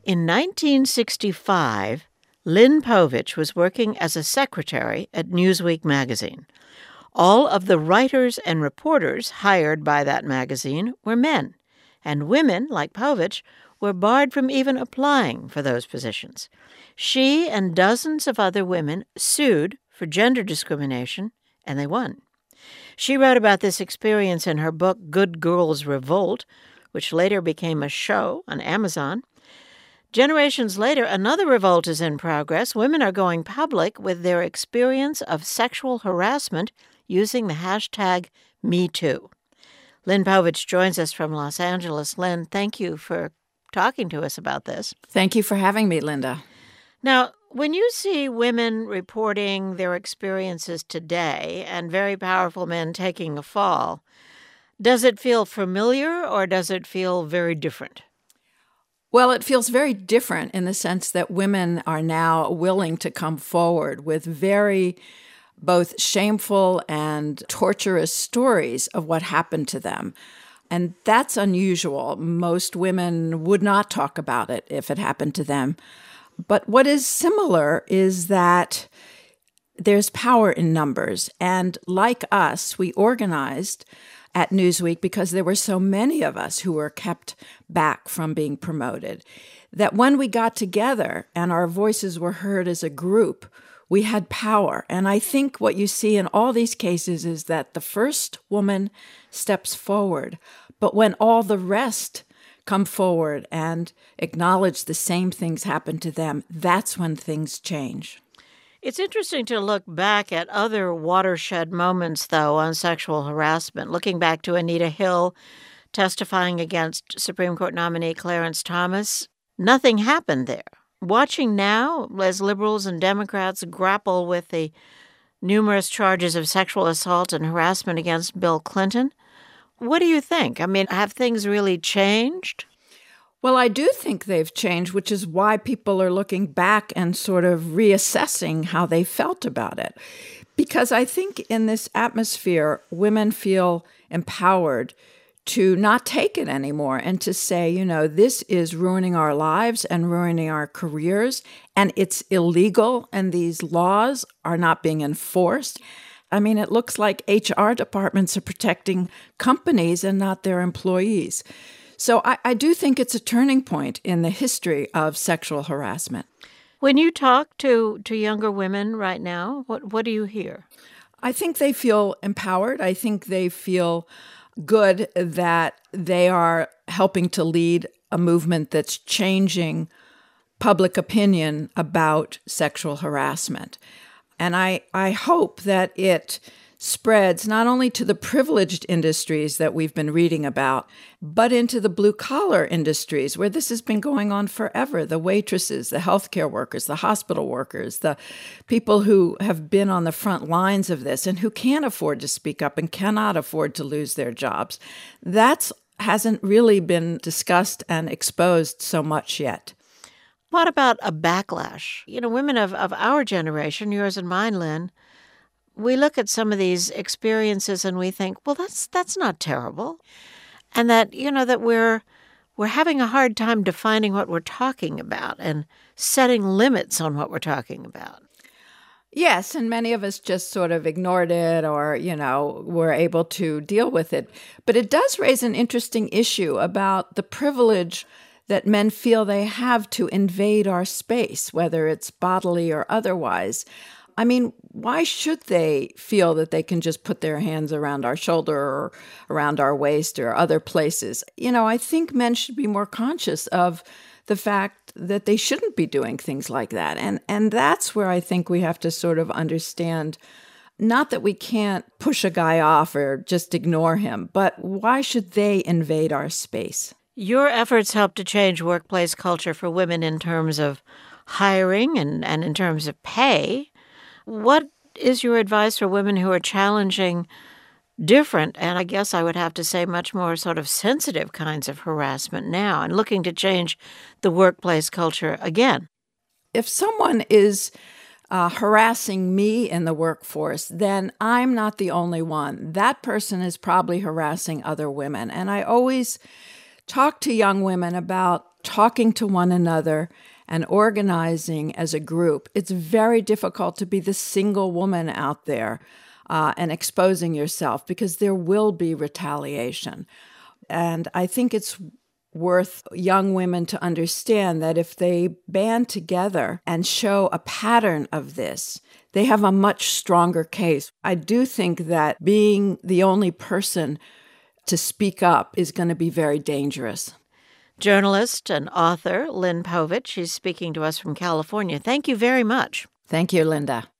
In 1965, Lynn Povich was working as a secretary at Newsweek magazine. All of the writers and reporters hired by that magazine were men, and women, like Povich, were barred from even applying for those positions. She and dozens of other women sued for gender discrimination, and they won. She wrote about this experience in her book Good Girls Revolt, which later became a show on Amazon. Generations later, another revolt is in progress. Women are going public with their experience of sexual harassment using the hashtag #MeToo. Lynn Povich joins us from Los Angeles. Lynn, thank you for talking to us about this. Thank you for having me, Linda. Now, when you see women reporting their experiences today and very powerful men taking a fall, does it feel familiar or does it feel very different? Well, it feels very different in the sense that women are now willing to come forward with very both shameful and torturous stories of what happened to them. And that's unusual. Most women would not talk about it if it happened to them. But what is similar is that there's power in numbers. And like us, we organized at Newsweek because there were so many of us who were kept back from being promoted, that when we got together and our voices were heard as a group, we had power. And I think what you see in all these cases is that the first woman steps forward, but when all the rest come forward and acknowledge the same things happen to them, that's when things change. It's interesting to look back at other watershed moments, though, on sexual harassment, looking back to Anita Hill testifying against Supreme Court nominee Clarence Thomas. Nothing happened there. Watching now, as liberals and Democrats grapple with the numerous charges of sexual assault and harassment against Bill Clinton, what do you think? I mean, have things really changed? Well, I do think they've changed, which is why people are looking back and sort of reassessing how they felt about it. Because I think in this atmosphere, women feel empowered to not take it anymore and to say, you know, this is ruining our lives and ruining our careers, and it's illegal, and these laws are not being enforced. I mean, it looks like HR departments are protecting companies and not their employees. So I do think it's a turning point in the history of sexual harassment. When you talk to younger women right now, what do you hear? I think they feel empowered. I think they feel good that they are helping to lead a movement that's changing public opinion about sexual harassment. And I hope that it spreads not only to the privileged industries that we've been reading about, but into the blue-collar industries where this has been going on forever. The waitresses, the healthcare workers, the hospital workers, the people who have been on the front lines of this and who can't afford to speak up and cannot afford to lose their jobs. That hasn't really been discussed and exposed so much yet. What about a backlash? You know, women of our generation, yours and mine, Lynn, we look at some of these experiences and we think, well, that's not terrible. And that, you know, that we're having a hard time defining what we're talking about and setting limits on what we're talking about. Yes, and many of us just sort of ignored it or, you know, were able to deal with it. But it does raise an interesting issue about the privilege that men feel they have to invade our space, whether it's bodily or otherwise. I mean, why should they feel that they can just put their hands around our shoulder or around our waist or other places? You know, I think men should be more conscious of the fact that they shouldn't be doing things like that. And that's where I think we have to sort of understand, not that we can't push a guy off or just ignore him, but why should they invade our space? Your efforts help to change workplace culture for women in terms of hiring and in terms of pay. What is your advice for women who are challenging different, and I guess I would have to say much more sort of sensitive kinds of harassment now and looking to change the workplace culture again? If someone is harassing me in the workforce, then I'm not the only one. That person is probably harassing other women. And I always talk to young women about talking to one another and organizing as a group. It's very difficult to be the single woman out there and exposing yourself, because there will be retaliation. And I think it's worth young women to understand that if they band together and show a pattern of this, they have a much stronger case. I do think that being the only person to speak up is going to be very dangerous. Journalist and author Lynn Povich, she's speaking to us from California. Thank you very much. Thank you, Linda.